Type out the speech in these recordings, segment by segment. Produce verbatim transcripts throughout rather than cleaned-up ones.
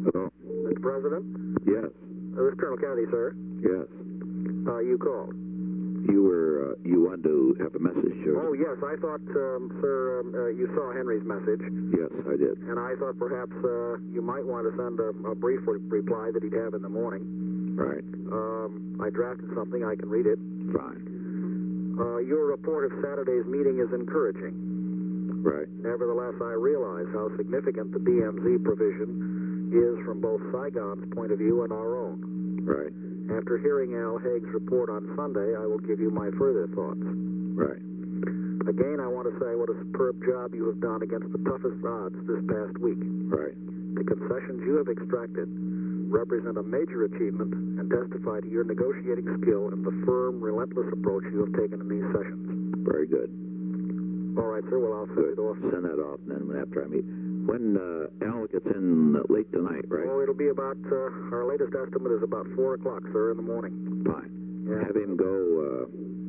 Hello? Mister President? Yes. Uh, this is Colonel Kennedy, sir. Yes. Uh, you called. You were, uh, you wanted to have a message, sir? Oh, yes. I thought, um, sir, um, uh, you saw Henry's message. Yes, I did. And I thought perhaps uh, you might want to send a, a brief re reply that he'd have in the morning. Right. Um, I drafted something. I can read it. Fine. Uh, your report of Saturday's meeting is encouraging. Right. Nevertheless, I realize how significant the D M Z provision is from both Saigon's point of view and our own. Right. After hearing Al Haig's report on Sunday, I will give you my further thoughts. Right. Again, I want to say what a superb job you have done against the toughest odds this past week. Right. The concessions you have extracted represent a major achievement and testify to your negotiating skill and the firm, relentless approach you have taken in these sessions. Very good. All right, sir. Well, I'll send Good. it off. Send that off, and then after I meet. When uh, Al gets in late tonight, right? Oh, it'll be about, uh, our latest estimate is about four o'clock, sir, in the morning. Fine. Yeah. Have him go, uh,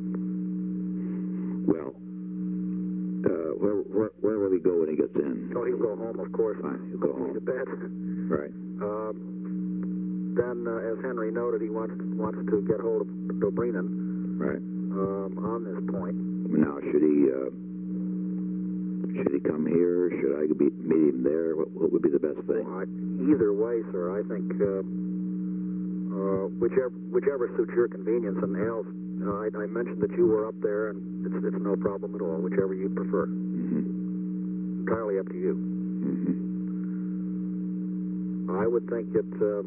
well, uh, where, where, where will he go when he gets in? Oh, he'll go home, of course. Fine, he'll go home. To bed. Right. Um, then, uh, as Henry noted, he wants wants to get hold of Dobrynin Right. um, on this point. Now, should he, uh, should he come here? Should I be, meet him there? What, what would be the best thing? Well, I, either way, sir, I think uh, uh, whichever whichever suits your convenience. And Al's, uh, I, I mentioned that you were up there, and it's, it's no problem at all. Whichever you prefer. Mm-hmm. Entirely up to you. Mm-hmm. I would think that uh,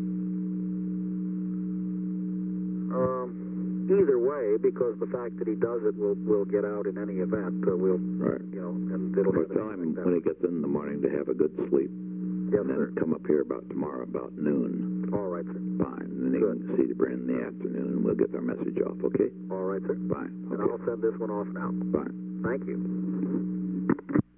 um, either way, because the fact that he does it will will get out in any event. Uh, we'll, right. you know, and it'll. Well, tell him when he gets in the morning to have a good sleep. Yes, and then sir. come up here about tomorrow about noon. All right, sir. Fine. And then he Good. can see the Bren in the afternoon, and we'll get our message off. Okay. All right, sir. Fine. And Okay. I'll send this one off now. Fine. Thank you.